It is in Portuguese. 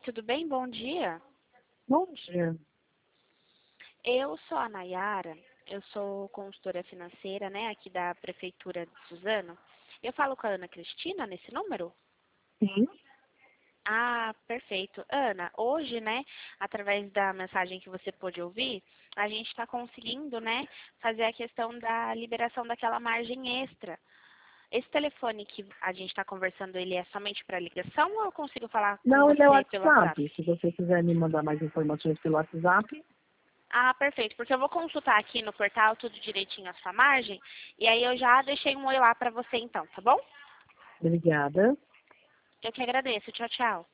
tudo bem? Bom dia. Bom dia. Eu sou a Nayara, eu sou consultora financeira, né, aqui da Prefeitura de Suzano. Eu falo com a Ana Cristina nesse número? Sim. Ah, perfeito. Ana, hoje, né, através da mensagem que você pôde ouvir, a gente está conseguindo, né, fazer a questão da liberação daquela margem extra. Esse telefone que a gente está conversando, ele é somente para ligação ou eu consigo falar com Não, ele é o você pelo WhatsApp? WhatsApp. Se você quiser me mandar mais informações pelo WhatsApp. Ah, perfeito, porque eu vou consultar aqui no portal tudo direitinho a sua margem, e aí eu já deixei um oi lá para você então, tá bom? Obrigada. Eu que agradeço. Tchau, tchau.